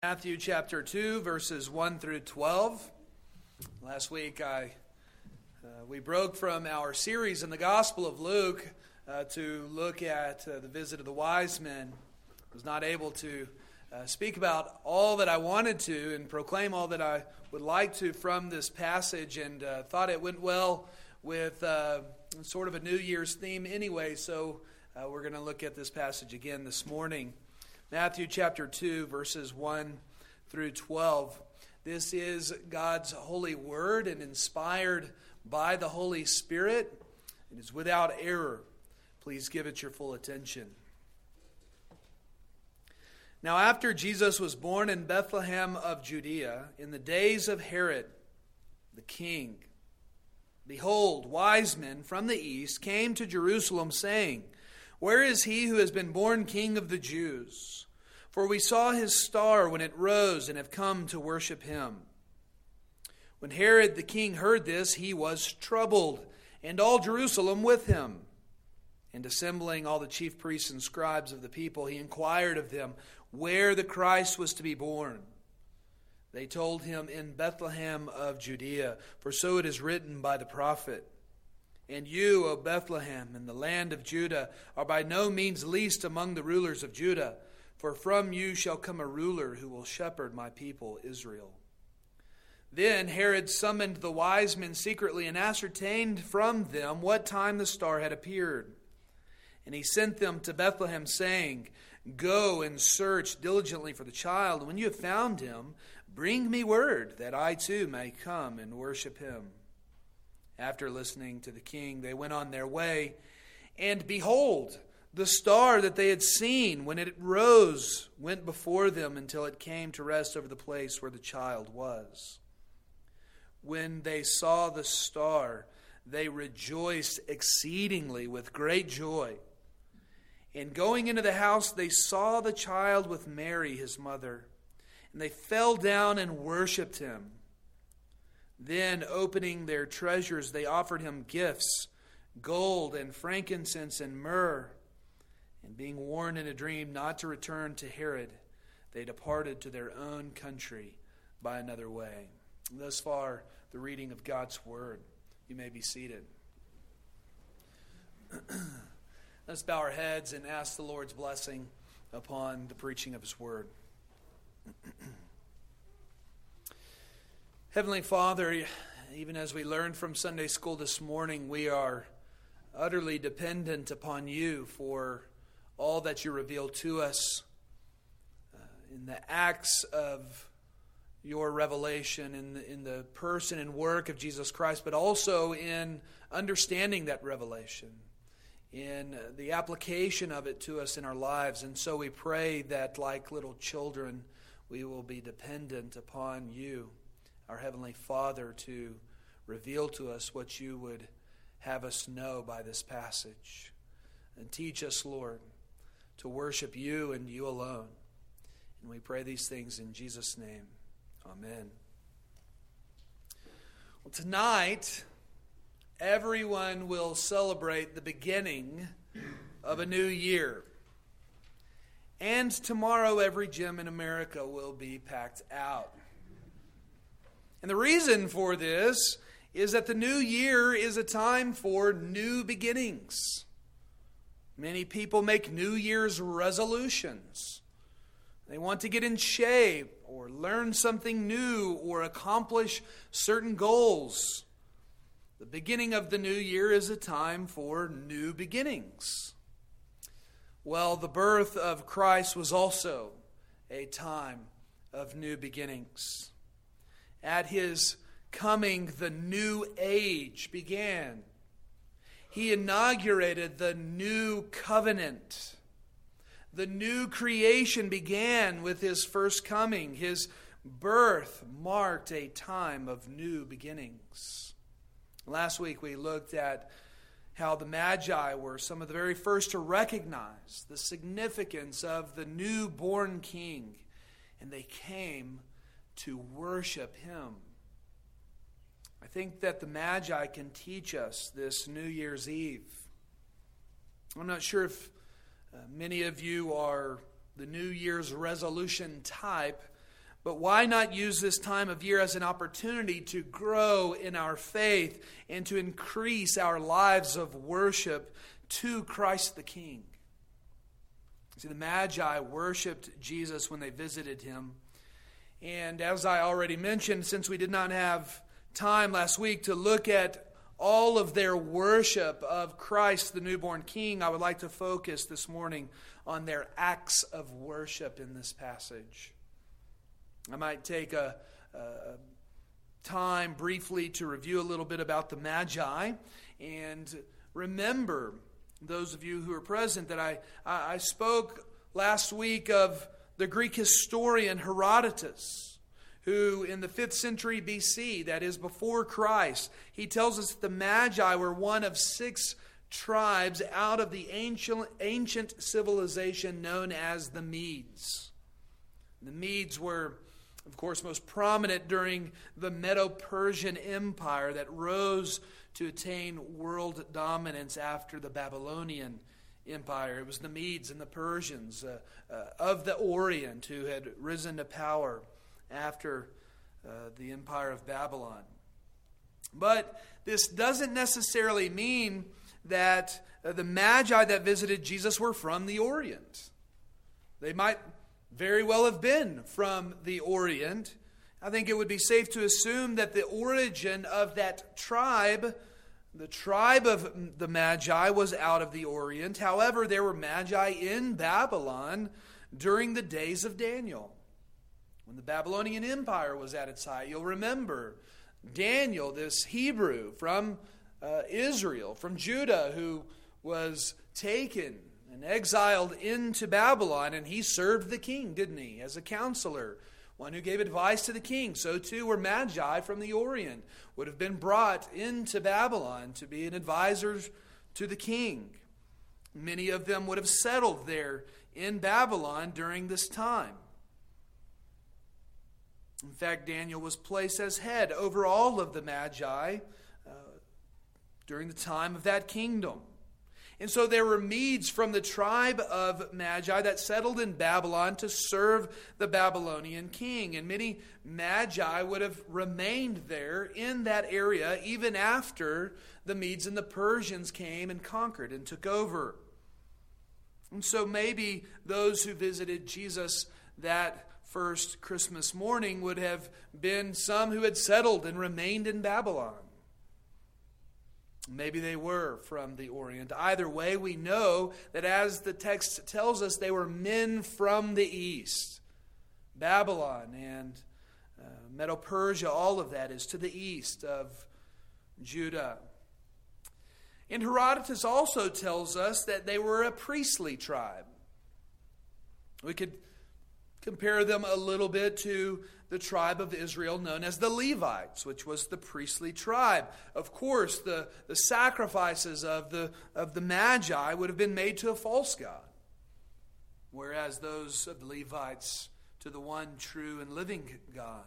Matthew chapter 2, verses 1 through 12. Last week we broke from our series in the Gospel of Luke to look at the visit of the wise men. I was not able to speak about all that I wanted to and proclaim all that I would like to from this passage, and thought it went well with sort of a New Year's theme anyway, so we're going to look at this passage again this morning. Matthew chapter 2, verses 1 through 12. This is God's holy word and inspired by the Holy Spirit. It is without error. Please give it your full attention. Now after Jesus was born in Bethlehem of Judea, in the days of Herod the king, behold, wise men from the east came to Jerusalem, saying, "Where is he who has been born King of the Jews? For we saw his star when it rose and have come to worship him." When Herod the king heard this, he was troubled, and all Jerusalem with him. And assembling all the chief priests and scribes of the people, he inquired of them where the Christ was to be born. They told him, "In Bethlehem of Judea, for so it is written by the prophet. And you, O Bethlehem, in the land of Judah, are by no means least among the rulers of Judah, for from you shall come a ruler who will shepherd my people Israel." Then Herod summoned the wise men secretly and ascertained from them what time the star had appeared. And he sent them to Bethlehem, saying, "Go and search diligently for the child, and when you have found him, bring me word, that I too may come and worship him." After listening to the king, they went on their way, and behold, the star that they had seen when it rose went before them until it came to rest over the place where the child was. When they saw the star, they rejoiced exceedingly with great joy. And going into the house, they saw the child with Mary, his mother, and they fell down and worshipped him. Then, opening their treasures, they offered him gifts, gold and frankincense and myrrh. And being warned in a dream not to return to Herod, they departed to their own country by another way. Thus far, the reading of God's word. You may be seated. Let's bow our heads and ask the Lord's blessing upon the preaching of his word. Heavenly Father, even as we learned from Sunday school this morning, we are utterly dependent upon you for all that you reveal to us in the acts of your revelation, in the person and work of Jesus Christ, but also in understanding that revelation, in the application of it to us in our lives. And so we pray that, like little children, we will be dependent upon you, our Heavenly Father, to reveal to us what you would have us know by this passage. And teach us, Lord, to worship you and you alone. And we pray these things in Jesus' name. Amen. Well, tonight, everyone will celebrate the beginning of a new year. And tomorrow, every gym in America will be packed out. And the reason for this is that the new year is a time for new beginnings. Many people make New Year's resolutions. They want to get in shape or learn something new or accomplish certain goals. The beginning of the new year is a time for new beginnings. Well, the birth of Christ was also a time of new beginnings. At his coming, the new age began. He inaugurated the new covenant. The new creation began with his first coming. His birth marked a time of new beginnings. Last week we looked at how the Magi were some of the very first to recognize the significance of the newborn king, and they came to worship him. I think that the Magi can teach us this New Year's Eve. I'm not sure if many of you are the New Year's resolution type, But why not use this time of year as an opportunity to grow in our faith and to increase our lives of worship to Christ the King? See, the Magi worshiped Jesus when they visited him. And as I already mentioned, since we did not have time last week to look at all of their worship of Christ, the newborn King, I would like to focus this morning on their acts of worship in this passage. I might take a time briefly to review a little bit about the Magi and remember, those of you who are present, that I spoke last week of the Greek historian Herodotus, who in the 5th century BC, that is before Christ, he tells us that the Magi were one of 6 tribes out of the ancient civilization known as the Medes. The Medes were, of course, most prominent during the Medo-Persian Empire that rose to attain world dominance after the Babylonian Empire. It was the Medes and the Persians of the Orient who had risen to power after the Empire of Babylon. But this doesn't necessarily mean that the Magi that visited Jesus were from the Orient. They might very well have been from the Orient. I think it would be safe to assume that the origin of that tribe, the tribe of the Magi, was out of the Orient. However, there were Magi in Babylon during the days of Daniel, when the Babylonian Empire was at its height. You'll remember Daniel, this Hebrew from Israel, from Judah, who was taken and exiled into Babylon, and he served the king, didn't he, as a counselor, one who gave advice to the king. So too were Magi from the Orient, would have been brought into Babylon to be an advisor to the king. Many of them would have settled there in Babylon during this time. In fact, Daniel was placed as head over all of the Magi during the time of that kingdom. And so there were Medes from the tribe of Magi that settled in Babylon to serve the Babylonian king. And many Magi would have remained there in that area even after the Medes and the Persians came and conquered and took over. And so maybe those who visited Jesus that first Christmas morning would have been some who had settled and remained in Babylon. Maybe they were from the Orient. Either way, we know that as the text tells us, they were men from the east. Babylon and Medo-Persia, all of that is to the east of Judah. And Herodotus also tells us that they were a priestly tribe. We could compare them a little bit to the tribe of Israel known as the Levites, which was the priestly tribe. Of course, the sacrifices of the Magi would have been made to a false god, whereas those of the Levites to the one true and living God.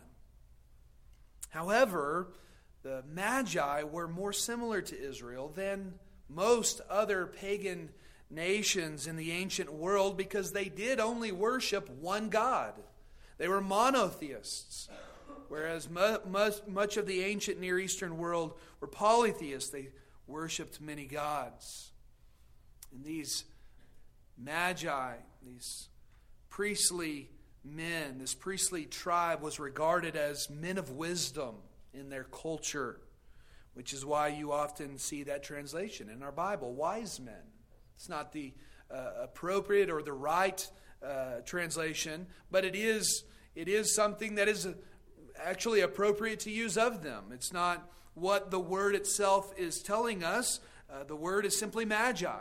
However, the Magi were more similar to Israel than most other pagan nations in the ancient world because they did only worship one God. They were monotheists, whereas much of the ancient Near Eastern world were polytheists. They worshipped many gods. And these Magi, these priestly men, this priestly tribe was regarded as men of wisdom in their culture, which is why you often see that translation in our Bible, wise men. It's not the appropriate or the right translation, but it is something that is actually appropriate to use of them. It's not what the word itself is telling us. The word is simply Magi.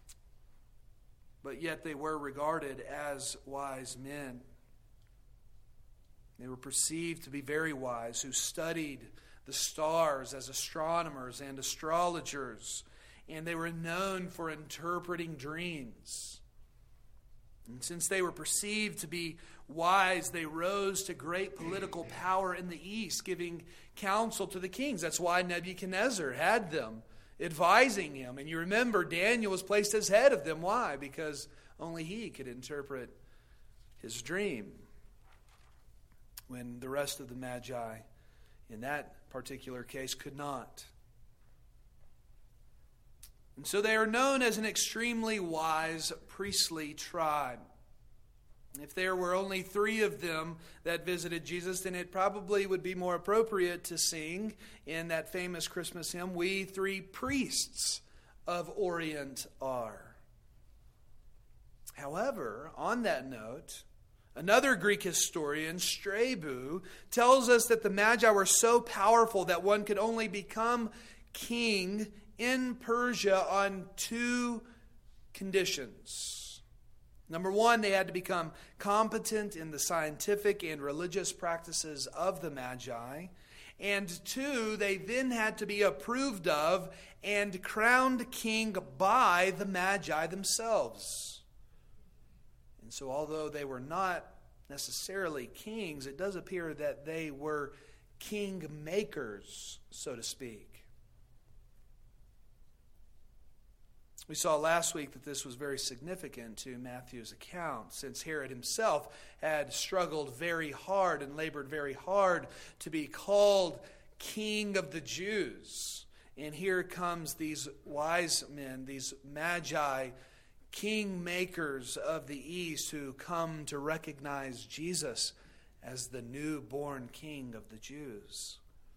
But yet they were regarded as wise men. They were perceived to be very wise, who studied the stars as astronomers and astrologers, and they were known for interpreting dreams. And since they were perceived to be wise, they rose to great political power in the east, giving counsel to the kings. That's why Nebuchadnezzar had them advising him. And you remember Daniel was placed as head of them. Why? Because only he could interpret his dream. when the rest of the Magi, in that particular case, could not. And so they are known as an extremely wise priestly tribe. If there were only 3 of them that visited Jesus, then it probably would be more appropriate to sing in that famous Christmas hymn, "We 3 priests of Orient are." However, on that note, another Greek historian, Strabo, tells us that the Magi were so powerful that one could only become king in Persia on 2 conditions. Number 1, they had to become competent in the scientific and religious practices of the Magi. And 2, they then had to be approved of and crowned king by the Magi themselves. And so although they were not necessarily kings, it does appear that they were king makers, so to speak. We saw last week that this was very significant to Matthew's account, since Herod himself had struggled very hard and labored very hard to be called King of the Jews. And here comes these wise men, these Magi, king makers of the East, who come to recognize Jesus as the newborn King of the Jews.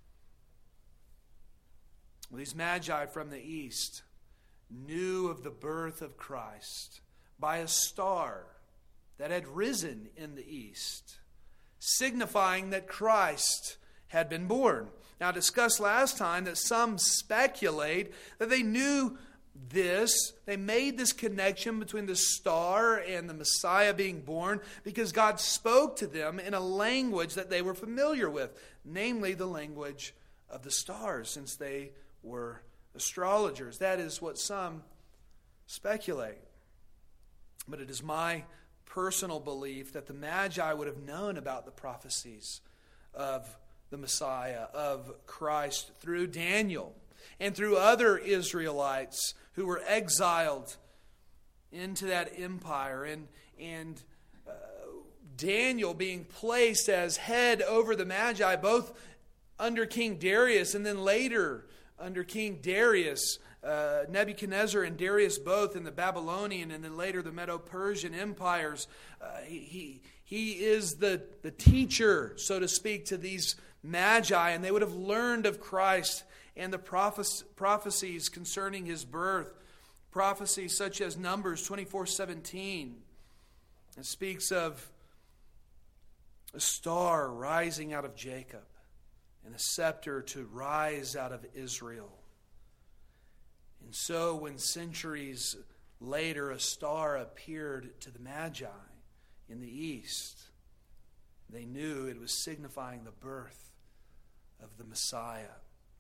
Well, these Magi from the East knew of the birth of Christ by a star that had risen in the east, signifying that Christ had been born. Now, I discussed last time that some speculate that they knew this. They made this connection between the star and the Messiah being born because God spoke to them in a language that they were familiar with, namely the language of the stars, since they were astrologers. That is what some speculate. But it is my personal belief that the Magi would have known about the prophecies of the Messiah, of Christ, through Daniel and through other Israelites who were exiled into that empire. And Daniel being placed as head over the Magi, both under King Darius and then later under King Darius, Nebuchadnezzar and Darius both in the Babylonian and then later the Medo-Persian empires. He is the teacher, so to speak, to these Magi, and they would have learned of Christ and the prophecies concerning his birth. Prophecies such as Numbers 24:17. It speaks of a star rising out of Jacob and a scepter to rise out of Israel. And so when centuries later a star appeared to the Magi in the east, they knew it was signifying the birth of the Messiah.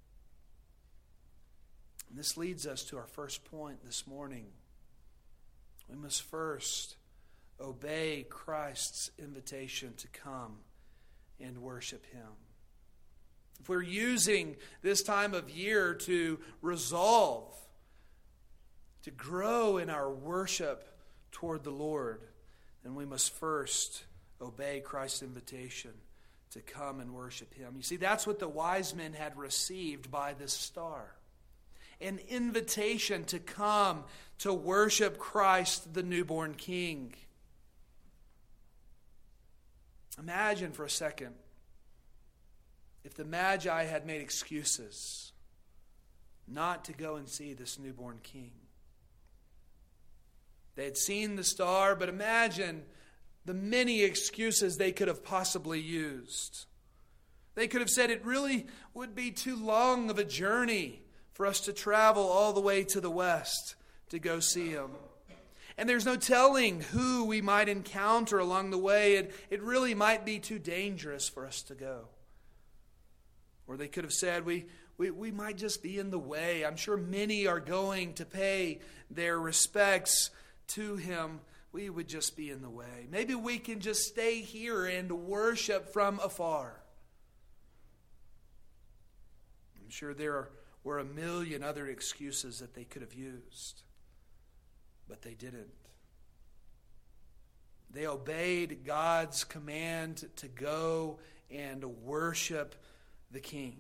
And this leads us to our first point this morning. We must first obey Christ's invitation to come and worship Him. If we're using this time of year to resolve to grow in our worship toward the Lord, then we must first obey Christ's invitation to come and worship Him. You see, that's what the wise men had received by this star. An invitation to come to worship Christ, the newborn King. Imagine for a second if the Magi had made excuses not to go and see this newborn King. They had seen the star, but imagine the many excuses they could have possibly used. They could have said it really would be too long of a journey for us to travel all the way to the west to go see Him. And there's no telling who we might encounter along the way. It really might be too dangerous for us to go. Or they could have said, we might just be in the way. I'm sure many are going to pay their respects to Him. We would just be in the way. Maybe we can just stay here and worship from afar. I'm sure there were a million other excuses that they could have used. But they didn't. They obeyed God's command to go and worship the King.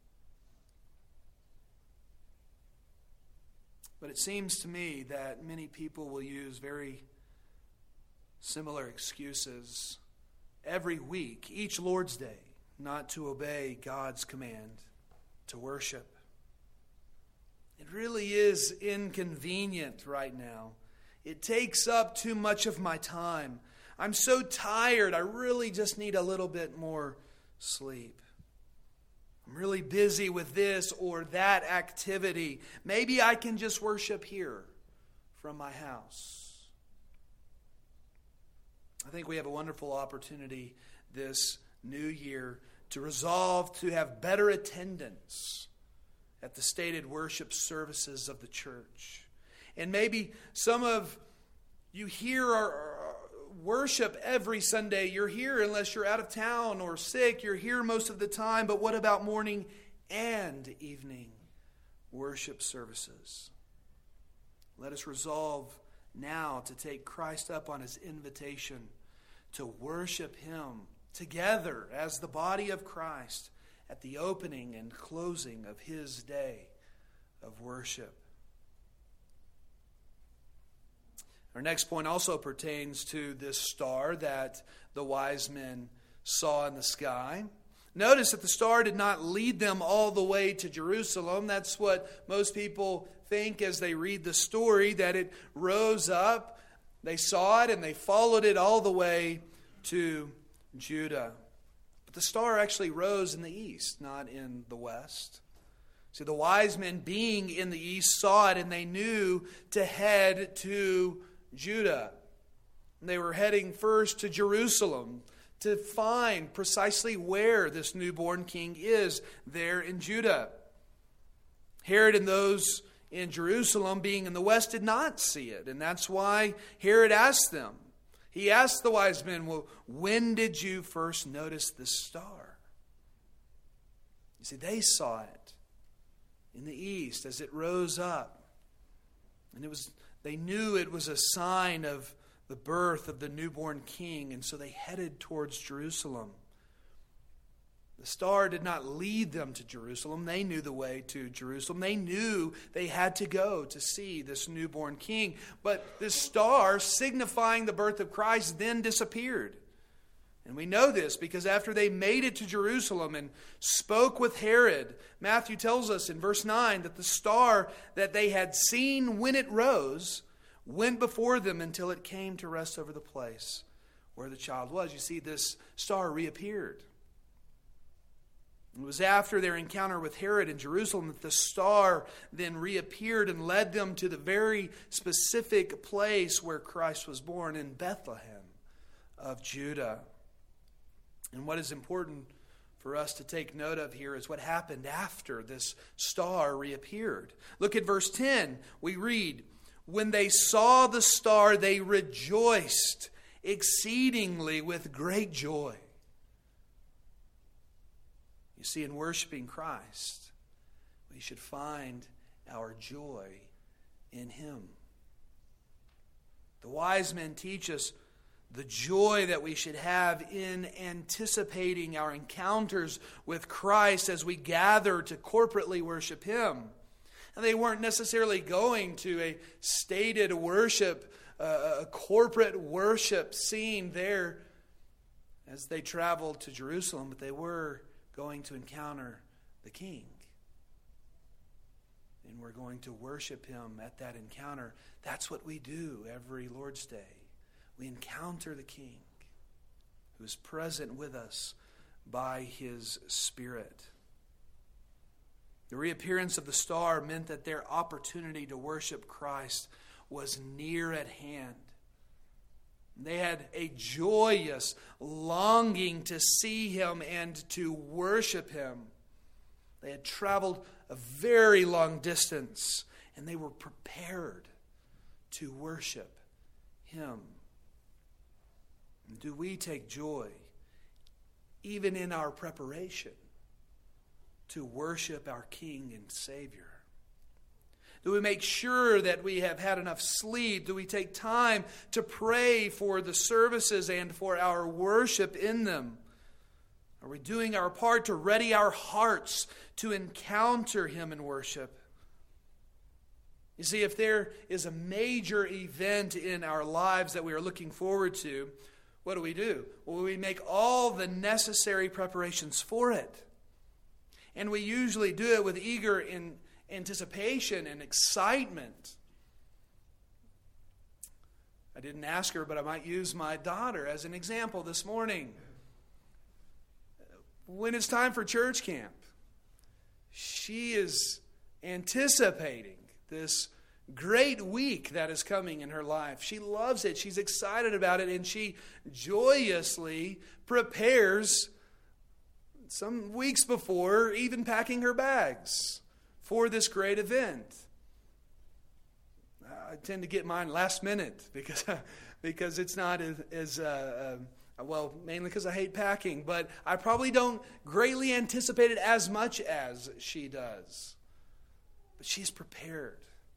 But it seems to me that many people will use very similar excuses every week, each Lord's Day, not to obey God's command to worship. It really is inconvenient right now. It takes up too much of my time. I'm so tired, I really just need a little bit more sleep. I'm really busy with this or that activity. Maybe I can just worship here from my house. I think we have a wonderful opportunity this new year to resolve to have better attendance at the stated worship services of the church. And maybe some of you here are worship every Sunday. You're here unless you're out of town or sick. You're here most of the time. But what about morning and evening worship services? Let us resolve now to take Christ up on his invitation to worship him together as the body of Christ at the opening and closing of his day of worship. Our next point also pertains to this star that the wise men saw in the sky. Notice that the star did not lead them all the way to Jerusalem. That's what most people think as they read the story, that it rose up, they saw it, and they followed it all the way to Judah. But the star actually rose in the east, not in the west. See, the wise men being in the east saw it, and they knew to head to Judah. They were heading first to Jerusalem to find precisely where this newborn king is there in Judah. Herod and those in Jerusalem being in the west did not see it, and that's why Herod asked them. He asked the wise men, well, when did you first notice this star? You see, they saw it in the east as it rose up. And they knew it was a sign of the birth of the newborn king, and so they headed towards Jerusalem. The star did not lead them to Jerusalem. They knew the way to Jerusalem. They knew they had to go to see this newborn king. But this star, signifying the birth of Christ, then disappeared. And we know this because after they made it to Jerusalem and spoke with Herod, Matthew tells us in verse 9 that the star that they had seen when it rose went before them until it came to rest over the place where the child was. You see, this star reappeared. It was after their encounter with Herod in Jerusalem that the star then reappeared and led them to the very specific place where Christ was born, in Bethlehem of Judah. And what is important for us to take note of here is what happened after this star reappeared. Look at verse 10. We read, when they saw the star, they rejoiced exceedingly with great joy. You see, in worshiping Christ, we should find our joy in him. The wise men teach us the joy that we should have in anticipating our encounters with Christ as we gather to corporately worship him. And they weren't necessarily going to a stated worship, a corporate worship scene there as they traveled to Jerusalem, but they were going to encounter the King. And we're going to worship him at that encounter. That's what we do every Lord's Day. We encounter the King who is present with us by his Spirit. The reappearance of the star meant that their opportunity to worship Christ was near at hand. They had a joyous longing to see him and to worship him. They had traveled a very long distance, and they were prepared to worship him. Do we take joy, even in our preparation, to worship our King and Savior? Do we make sure that we have had enough sleep? Do we take time to pray for the services and for our worship in them? Are we doing our part to ready our hearts to encounter Him in worship? You see, if there is a major event in our lives that we are looking forward to, what do? Well, we make all the necessary preparations for it. And we usually do it with eager anticipation and excitement. I didn't ask her, but I might use my daughter as an example this morning. When it's time for church camp, she is anticipating this great week that is coming in her life. She loves it. She's excited about it, and she joyously prepares some weeks before, even packing her bags for this great event. I tend to get mine last minute because it's not as well, mainly because I hate packing, but I probably don't greatly anticipate it as much as she does. But she's prepared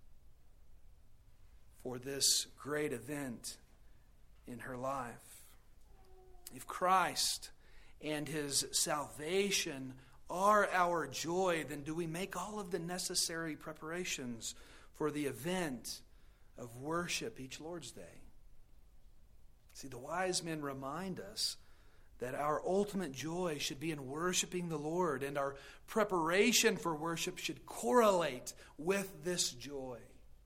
for this great event in her life. If Christ and His salvation are our joy, then do we make all of the necessary preparations for the event of worship each Lord's Day? See, the wise men remind us that our ultimate joy should be in worshiping the Lord, and our preparation for worship should correlate with this joy.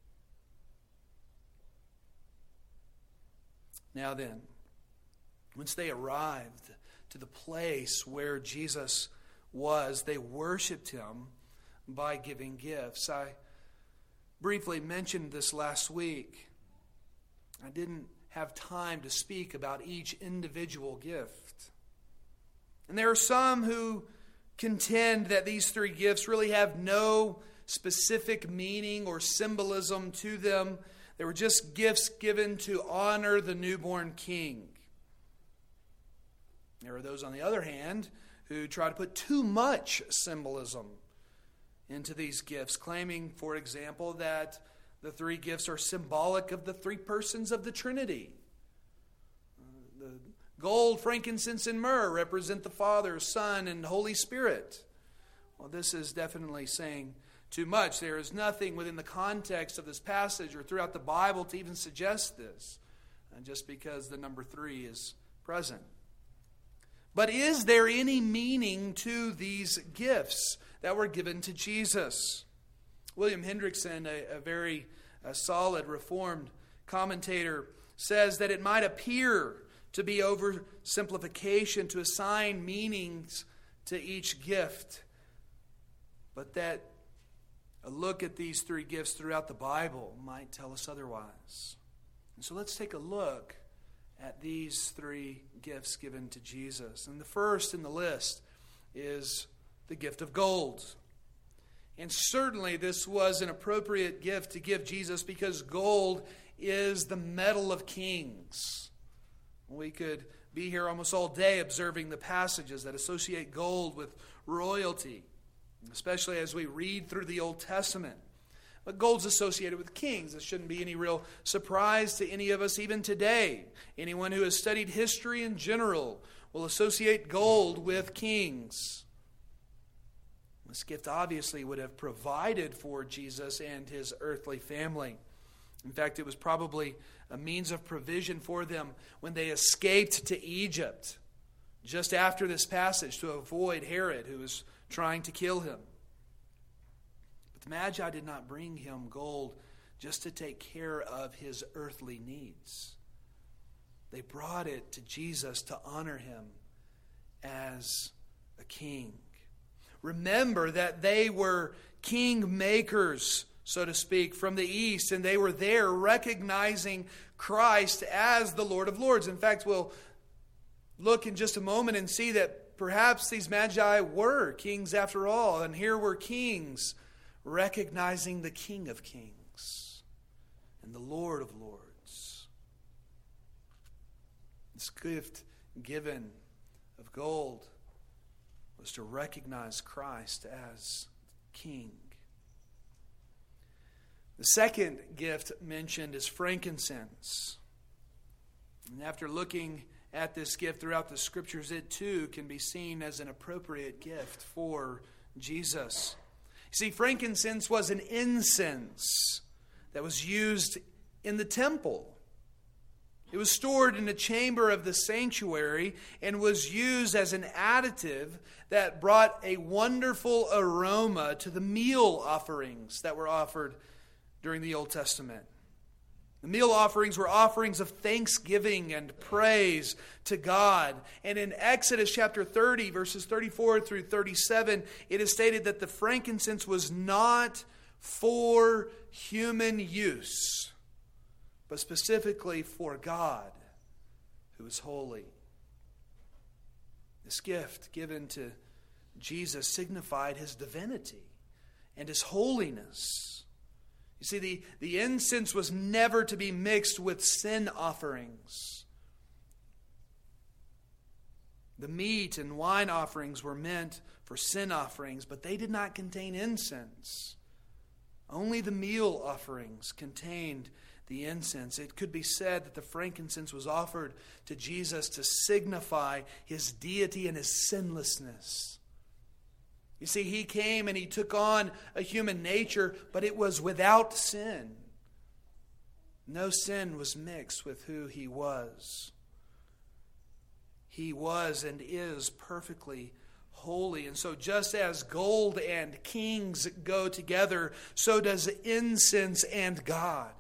Now then, once they arrived to the place where Jesus was, they worshiped Him by giving gifts. I briefly mentioned this last week. I didn't have time to speak about each individual gift. And there are some who contend that these three gifts really have no specific meaning or symbolism to them. They were just gifts given to honor the newborn king. There are those, on the other hand, who try to put too much symbolism into these gifts, claiming, for example, that the three gifts are symbolic of the three persons of the Trinity. The gold, frankincense, and myrrh represent the Father, Son, and Holy Spirit. Well, this is definitely saying too much. There is nothing within the context of this passage or throughout the Bible to even suggest this, just because the number 3 is present. But is there any meaning to these gifts that were given to Jesus? William Hendrickson, a very solid Reformed commentator, says that it might appear to be oversimplification to assign meanings to each gift, but that a look at these three gifts throughout the Bible might tell us otherwise. And so let's take a look at these three gifts given to Jesus. And the first in the list is the gift of gold. And certainly this was an appropriate gift to give Jesus because gold is the metal of kings. We could be here almost all day observing the passages that associate gold with royalty, especially as we read through the Old Testament. But gold's associated with kings. This shouldn't be any real surprise to any of us even today. Anyone who has studied history in general will associate gold with kings. This gift obviously would have provided for Jesus and his earthly family. In fact, it was probably a means of provision for them when they escaped to Egypt just after this passage to avoid Herod, who was trying to kill him. But the Magi did not bring him gold just to take care of his earthly needs. They brought it to Jesus to honor him as a king. Remember that they were king makers, so to speak, from the east, and they were there recognizing Christ as the Lord of Lords. In fact, we'll look in just a moment and see that perhaps these Magi were kings after all, and here were kings recognizing the King of Kings and the Lord of Lords. This gift given of gold was to recognize Christ as King. The second gift mentioned is frankincense. And after looking at this gift throughout the Scriptures, it too can be seen as an appropriate gift for Jesus. You see, frankincense was an incense that was used in the temple. It was stored in a chamber of the sanctuary and was used as an additive that brought a wonderful aroma to the meal offerings that were offered during the Old Testament. The meal offerings were offerings of thanksgiving and praise to God. And in Exodus chapter 30, verses 34 through 37, it is stated that the frankincense was not for human use, but specifically for God, who is holy. This gift given to Jesus signified his divinity and his holiness. You see, the incense was never to be mixed with sin offerings. The meat and wine offerings were meant for sin offerings, but they did not contain incense. Only the meal offerings contained the incense. It could be said that the frankincense was offered to Jesus to signify his deity and his sinlessness. You see, he came and he took on a human nature, but it was without sin. No sin was mixed with who he was. He was and is perfectly holy. And so just as gold and kings go together, so does incense and God.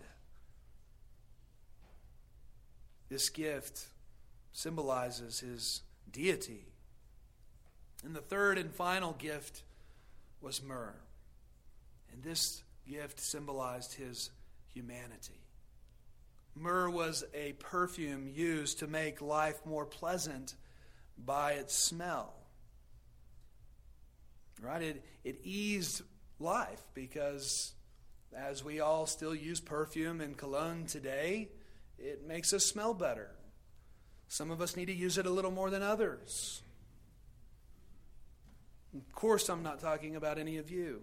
This gift symbolizes his deity. And the third and final gift was myrrh. And this gift symbolized his humanity. Myrrh was a perfume used to make life more pleasant by its smell. Right? It eased life because as we all still use perfume and cologne today, it makes us smell better. Some of us need to use it a little more than others. Of course, I'm not talking about any of you.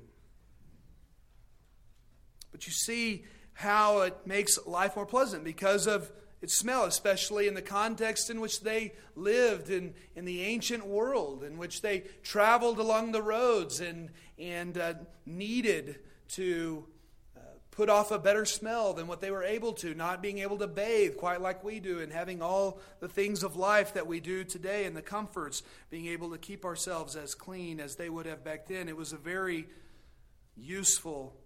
But you see how it makes life more pleasant because of its smell, especially in the context in which they lived in the ancient world, in which they traveled along the roads and needed to put off a better smell than what they were able to, not being able to bathe quite like we do, and having all the things of life that we do today and the comforts, being able to keep ourselves as clean as they would have back then. It was a very useful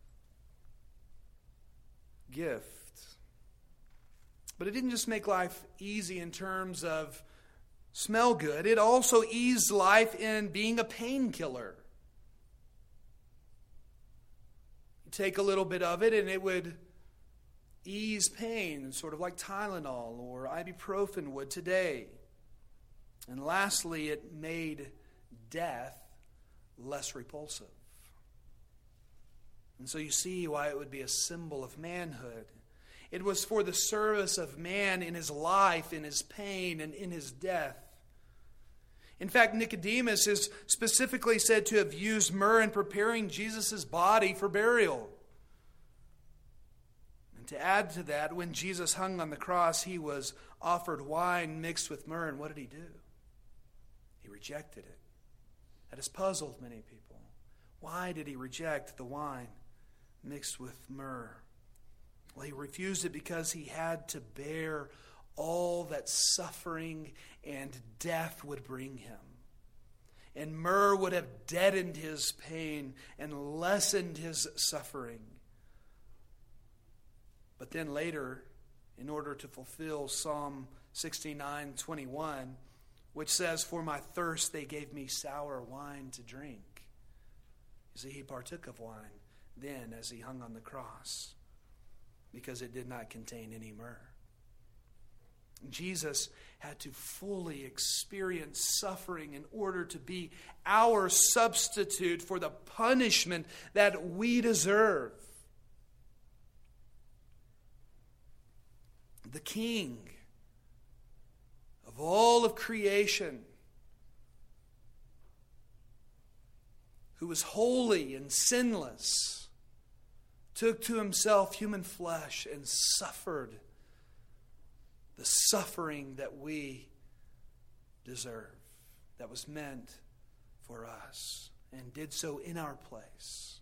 gift. But it didn't just make life easy in terms of smell good. It also eased life in being a painkiller. Take a little bit of it and it would ease pain, sort of like Tylenol or ibuprofen would today. And lastly, it made death less repulsive. And so you see why it would be a symbol of manhood. It was for the service of man in his life, in his pain, and in his death. In fact, Nicodemus is specifically said to have used myrrh in preparing Jesus' body for burial. And to add to that, when Jesus hung on the cross, he was offered wine mixed with myrrh. And what did he do? He rejected it. That has puzzled many people. Why did he reject the wine mixed with myrrh? Well, he refused it because he had to bear all that suffering and death would bring him. And myrrh would have deadened his pain and lessened his suffering. But then later, in order to fulfill Psalm 69:21, which says, "For my thirst they gave me sour wine to drink." You see, he partook of wine then as he hung on the cross because it did not contain any myrrh. Jesus had to fully experience suffering in order to be our substitute for the punishment that we deserve. The King of all of creation, who was holy and sinless, took to himself human flesh and suffered the suffering that we deserve, that was meant for us, and did so in our place.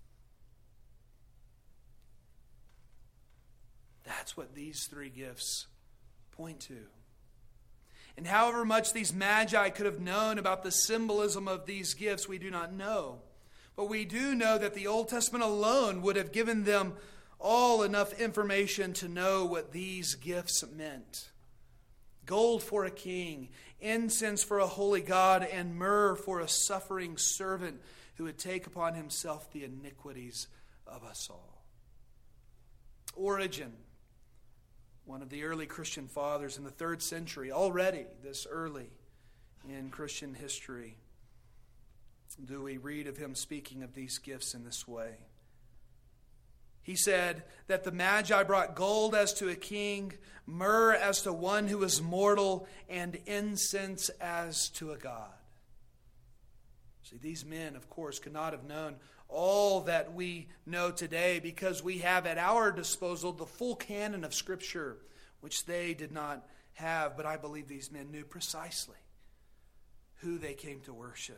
That's what these three gifts point to. And however much these magi could have known about the symbolism of these gifts, we do not know. But we do know that the Old Testament alone would have given them all enough information to know what these gifts meant. Gold for a king, incense for a holy God, and myrrh for a suffering servant who would take upon himself the iniquities of us all. Origen, one of the early Christian fathers in the 3rd century, already this early in Christian history, do we read of him speaking of these gifts in this way. He said that the Magi brought gold as to a king, myrrh as to one who is mortal, and incense as to a god. See, these men, of course, could not have known all that we know today because we have at our disposal the full canon of Scripture, which they did not have. But I believe these men knew precisely who they came to worship,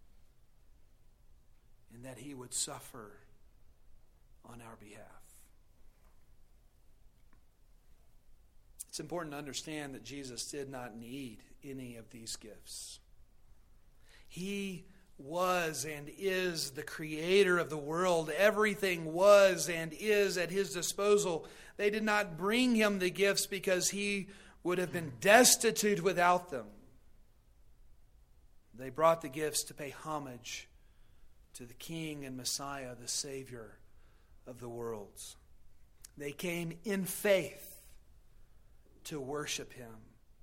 and that he would suffer on our behalf. It's important to understand that Jesus did not need any of these gifts. He was and is the creator of the world. Everything was and is at his disposal. They did not bring him the gifts because he would have been destitute without them. They brought the gifts to pay homage to the King and Messiah, the Savior of the world. They came in faith to worship him.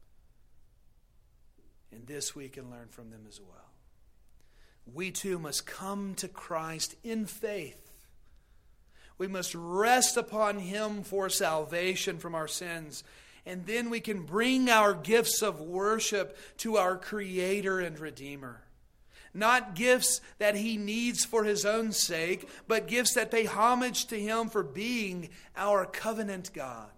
And this we can learn from them as well. We too must come to Christ in faith. We must rest upon him for salvation from our sins. And then we can bring our gifts of worship to our Creator and Redeemer. Not gifts that he needs for his own sake, but gifts that pay homage to him for being our covenant God.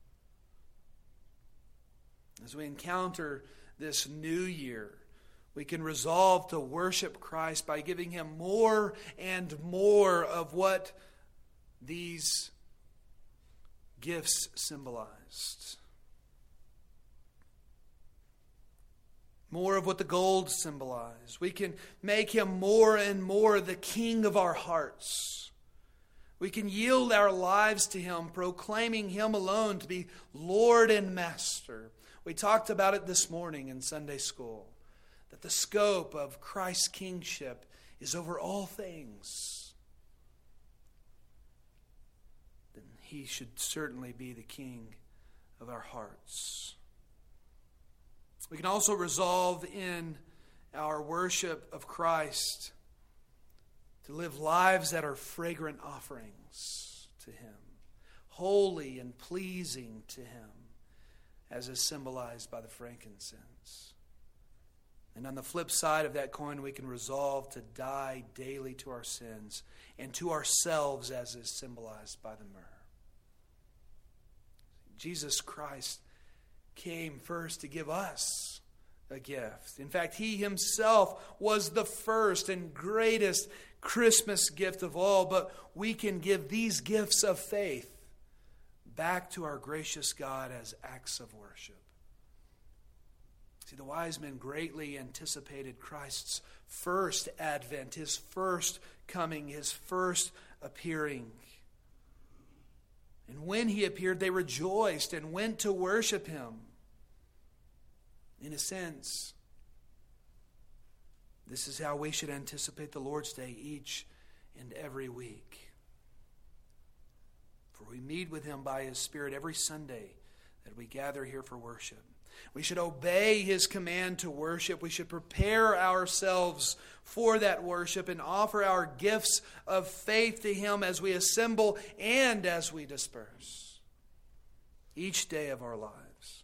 As we encounter this new year, we can resolve to worship Christ by giving him more and more of what these gifts symbolized. More of what the gold symbolized. We can make him more and more the King of our hearts. We can yield our lives to him, proclaiming him alone to be Lord and Master. We talked about it this morning in Sunday school, that the scope of Christ's kingship is over all things. Then he should certainly be the King of our hearts. We can also resolve in our worship of Christ to live lives that are fragrant offerings to him, holy and pleasing to him, as is symbolized by the frankincense. And on the flip side of that coin, we can resolve to die daily to our sins and to ourselves, as is symbolized by the myrrh. Jesus Christ came first to give us a gift. In fact, he himself was the first and greatest Christmas gift of all, but we can give these gifts of faith back to our gracious God as acts of worship. See, the wise men greatly anticipated Christ's first advent, his first coming, his first appearing. And when he appeared, they rejoiced and went to worship him. In a sense, this is how we should anticipate the Lord's Day each and every week. For we meet with him by his Spirit every Sunday that we gather here for worship. We should obey his command to worship. We should prepare ourselves for that worship and offer our gifts of faith to him as we assemble and as we disperse each day of our lives.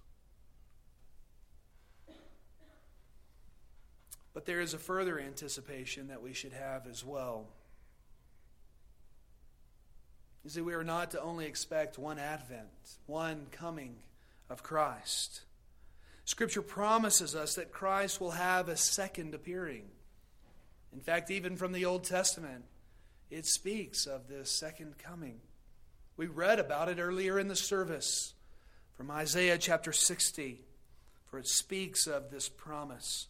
But there is a further anticipation that we should have as well. You see, we are not to only expect one advent, one coming of Christ. Scripture promises us that Christ will have a second appearing. In fact, even from the Old Testament, it speaks of this second coming. We read about it earlier in the service from Isaiah chapter 60, for it speaks of this promise.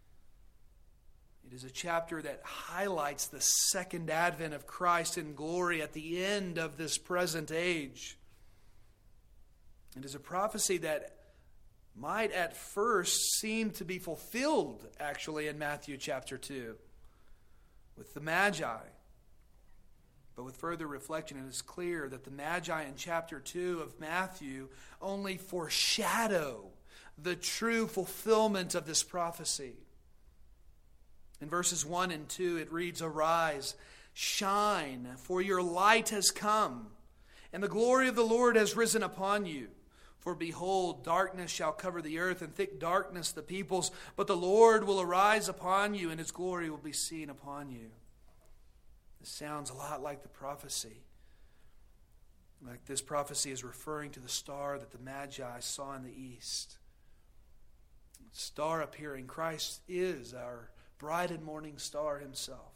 It is a chapter that highlights the second advent of Christ in glory at the end of this present age. It is a prophecy that might at first seem to be fulfilled, actually, in Matthew chapter 2 with the Magi. But with further reflection, it is clear that the Magi in chapter 2 of Matthew only foreshadow the true fulfillment of this prophecy. In verses 1 and 2, it reads, "Arise, shine, for your light has come, and the glory of the Lord has risen upon you. For behold, darkness shall cover the earth, and thick darkness the peoples. But the Lord will arise upon you, and his glory will be seen upon you." This sounds a lot like the prophecy. Like this prophecy is referring to the star that the Magi saw in the east. The star appearing, Christ is our bright and morning star himself.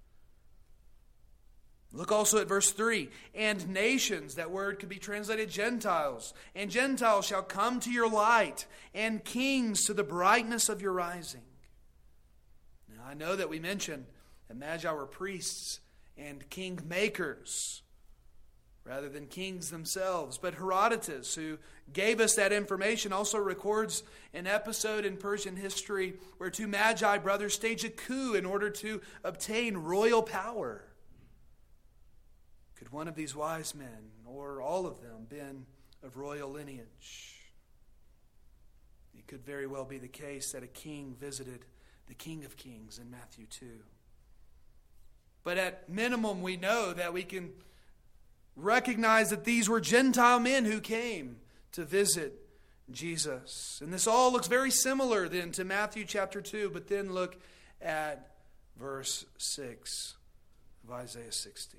Look also at verse 3. "And nations," that word could be translated Gentiles, "and Gentiles shall come to your light, and kings to the brightness of your rising." Now I know that we mentioned that Magi were priests and king makers rather than kings themselves. But Herodotus, who gave us that information, also records an episode in Persian history where two Magi brothers stage a coup in order to obtain royal power. Could one of these wise men, or all of them, been of royal lineage? It could very well be the case that a king visited the King of Kings in Matthew 2. But at minimum, we know that we can recognize that these were Gentile men who came to visit Jesus. And this all looks very similar then to Matthew chapter 2. But then look at verse 6 of Isaiah 60.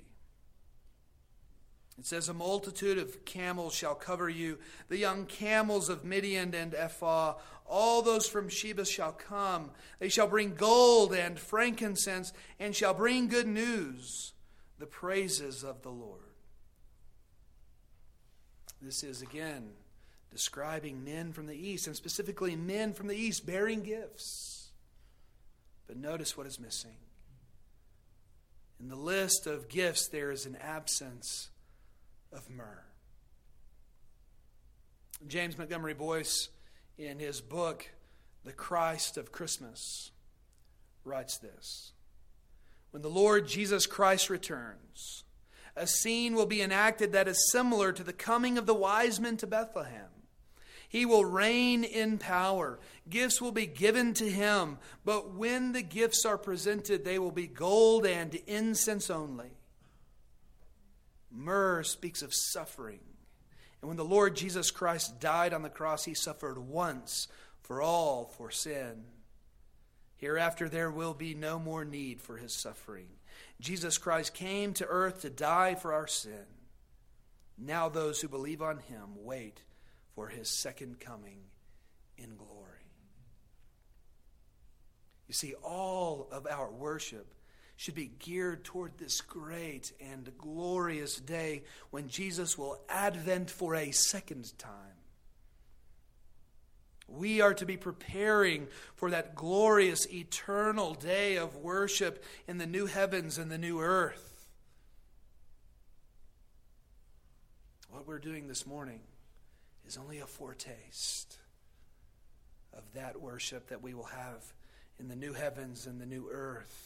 It says, "A multitude of camels shall cover you, the young camels of Midian and Ephah. All those from Sheba shall come. They shall bring gold and frankincense, and shall bring good news, the praises of the Lord." This is again describing men from the east, and specifically men from the east bearing gifts. But notice what is missing. In the list of gifts, there is an absence of myrrh. James Montgomery Boyce, in his book, The Christ of Christmas, writes this: "When the Lord Jesus Christ returns, a scene will be enacted that is similar to the coming of the wise men to Bethlehem. He will reign in power. Gifts will be given to him, but when the gifts are presented, they will be gold and incense only. Myrrh speaks of suffering. And when the Lord Jesus Christ died on the cross, he suffered once for all for sin. Hereafter there will be no more need for his suffering. Jesus Christ came to earth to die for our sin. Now those who believe on him wait for his second coming in glory." You see, all of our worship should be geared toward this great and glorious day when Jesus will advent for a second time. We are to be preparing for that glorious eternal day of worship in the new heavens and the new earth. What we're doing this morning is only a foretaste of that worship that we will have in the new heavens and the new earth.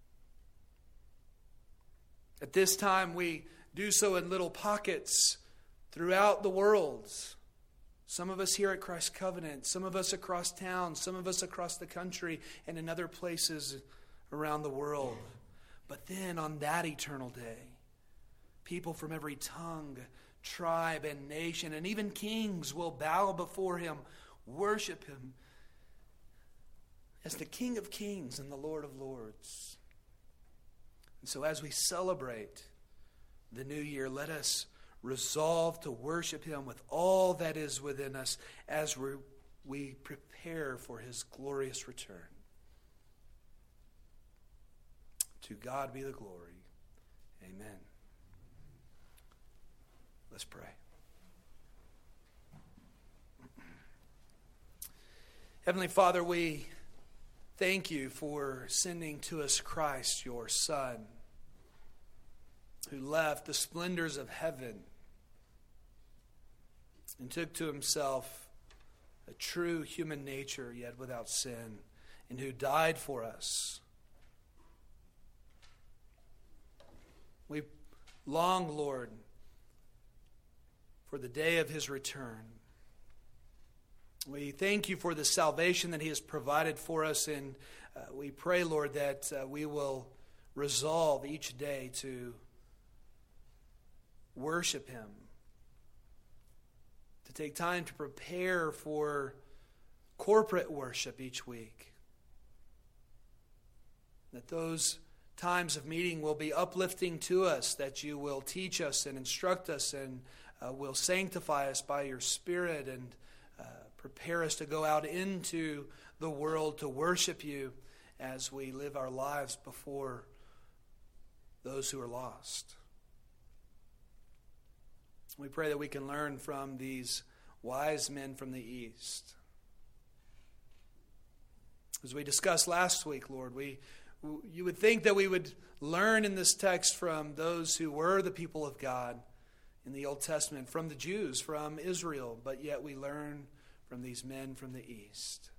At this time, we do so in little pockets throughout the world. Some of us here at Christ Covenant, some of us across town, some of us across the country, and in other places around the world. But then on that eternal day, people from every tongue, tribe, and nation, and even kings will bow before him, worship him as the King of Kings and the Lord of Lords. And so as we celebrate the new year, let us resolve to worship him with all that is within us as we prepare for his glorious return. To God be the glory. Amen. Let's pray. Heavenly Father, we thank you for sending to us Christ, your Son, who left the splendors of heaven and took to himself a true human nature, yet without sin, and who died for us. We long, Lord, for the day of his return. We thank you for the salvation that he has provided for us, and we pray, Lord, that we will resolve each day to worship him, to take time to prepare for corporate worship each week. That those times of meeting will be uplifting to us, that you will teach us and instruct us and will sanctify us by your Spirit and prepare us to go out into the world to worship you as we live our lives before those who are lost. We pray that we can learn from these wise men from the East. As we discussed last week, Lord, you would think that we would learn in this text from those who were the people of God in the Old Testament, from the Jews, from Israel, but yet we learn from these men from the East.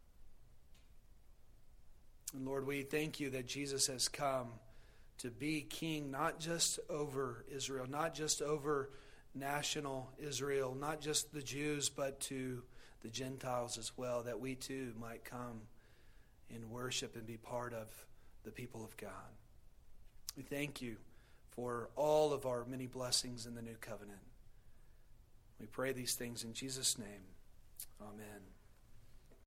And Lord, we thank you that Jesus has come to be king, not just over Israel, not just over national Israel, not just the Jews, but to the Gentiles as well, that we too might come and worship and be part of the people of God. We thank you for all of our many blessings in the new covenant. We pray these things in Jesus' name. Amen.